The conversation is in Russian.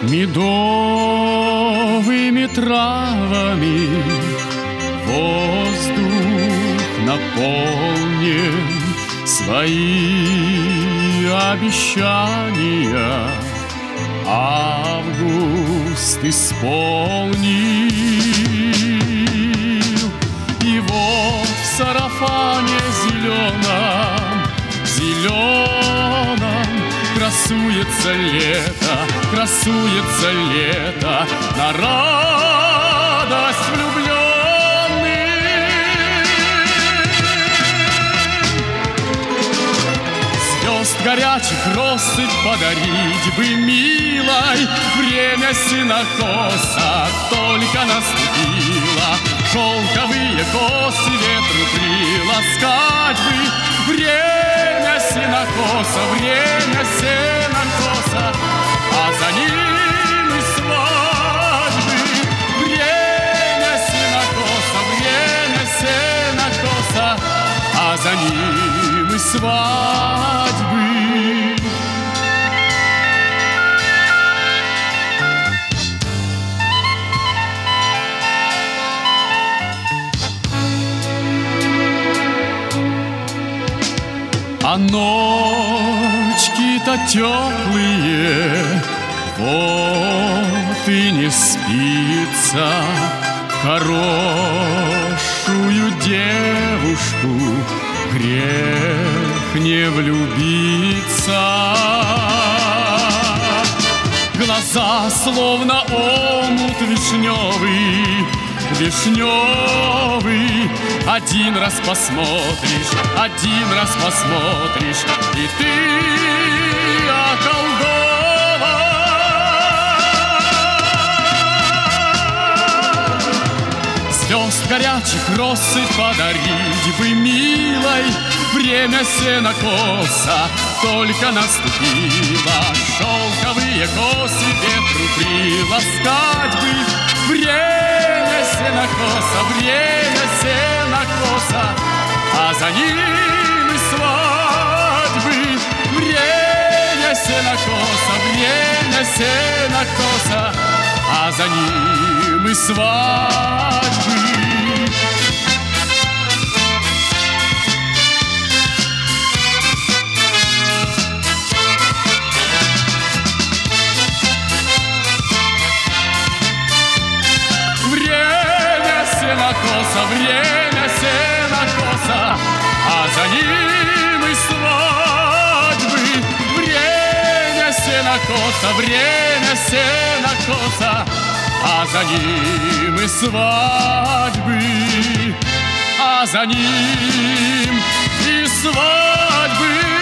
Медовыми травами воздух наполнен, свои обещания август исполнил. И вот в сарафане зеленом, зеленом красуется лето на радость влюбленных. Звезд горячих россыпь подарить бы милой, время сенокоса только наступило. Шелковые косы ветру приласкать бы, время сенокоса, время сенокоса, а за ним и свадьбы. Время сенокоса, а за ним и свадьбы. А ночки-то теплые, вот и не спится. Хорошую девушку грех не влюбиться. Глаза словно омут вишневый, вишневый. Один раз посмотришь, и ты околдован. Звезд горячих россыпь подарить бы милой, время сенокоса только наступило. Шелковые косы ветру приласкать бы, время сенокоса, а за ним и свадьбы. Время сенокоса, а за ним и свадьбы. Время сенокоса, а за ним и свадьбы. Время сенокоса, а за ним и свадьбы. А за ним и свадьбы.